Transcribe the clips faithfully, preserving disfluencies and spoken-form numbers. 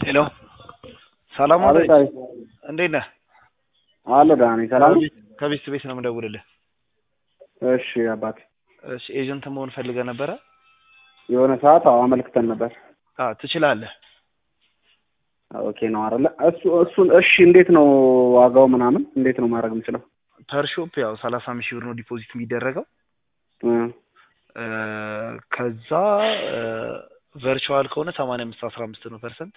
ሄሎ ሰላም ወዳጅ እንዴት ነህ? አሎ ዳኒ ሰላም ከቤት ቤት ነው የምደውልልህ። እሺ አባቴ። እሺ ኤጀንት መሆን ፈልገህ ነበረ? የሆነ ሰዓት አዎ አመልክተን ነበር። አዎ ትችላለህ። ኦኬ ነው አይደለ? እሱ እሱን እሺ እንዴት ነው ዋጋው ምናምን እንዴት ነው ማድረግ የምችለው? ፐር ሾፕ ያው ሰላሳ አምስት ሺህ ብር ነው ዲፖዚት የሚደረገው። እ ከዛ ቨርቹዋል ከሆነ ሰማንያ አምስት አስራ አምስት ነው ፐርሰንት።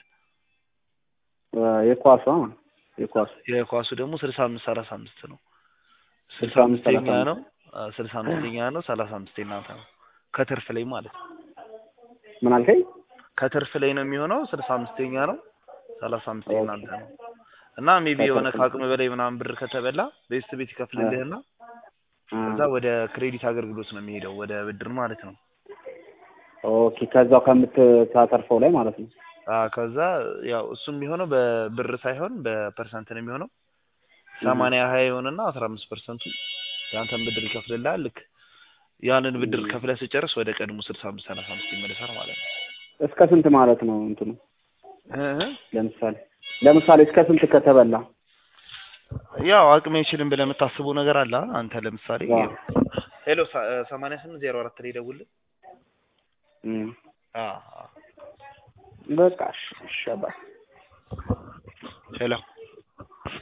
የኳሷ የኳሱ የኳሱ ደግሞ ስልሳ አምስት ሰላሳ አምስት ነው። ስልሳ አምስተኛ ነው ስልሳ አምስተኛ ነው ሰላሳ አምስት እናንተ ነው ከትርፍ ላይ ማለት ነው። ምን አልከኝ? ከትርፍ ላይ ነው የሚሆነው ስልሳ አምስተኛ ነው ሰላሳ አምስት እናንተ ነው። እና ሜቢ የሆነ ከአቅም በላይ ምናምን ብር ከተበላ ቤስት ቤት ይከፍልልህና ከዛ ወደ ክሬዲት አገልግሎት ነው የሚሄደው ወደ ብድር ማለት ነው። ኦኬ ከዛው ከምትታተርፈው ላይ ማለት ነው። አዎ ከዛ ያው እሱም የሚሆነው በብር ሳይሆን በፐርሰንት ነው የሚሆነው። ሰማንያ ሃያ ይሆንና አስራ አምስት ፐርሰንት ያንተን ብድር ይከፍልልሃል። ልክ ያንን ብድር ከፍለህ ስጨርስ ወደ ቀድሞ ስልሳ አምስት ሰላሳ አምስት ይመለሳል ማለት ነው። እስከ ስንት ማለት ነው እንትኑ? እህ ለምሳሌ ለምሳሌ እስከ ስንት ከተበላ? ያው አቅሜ አይችልም ብለህ የምታስበው ነገር አለ አንተ ለምሳሌ ሄሎ ሰማንያ ስምንት ዜሮ አራት ላይ ደውልልህ። እም አዎ በቃ እሺ አባ ሄሎ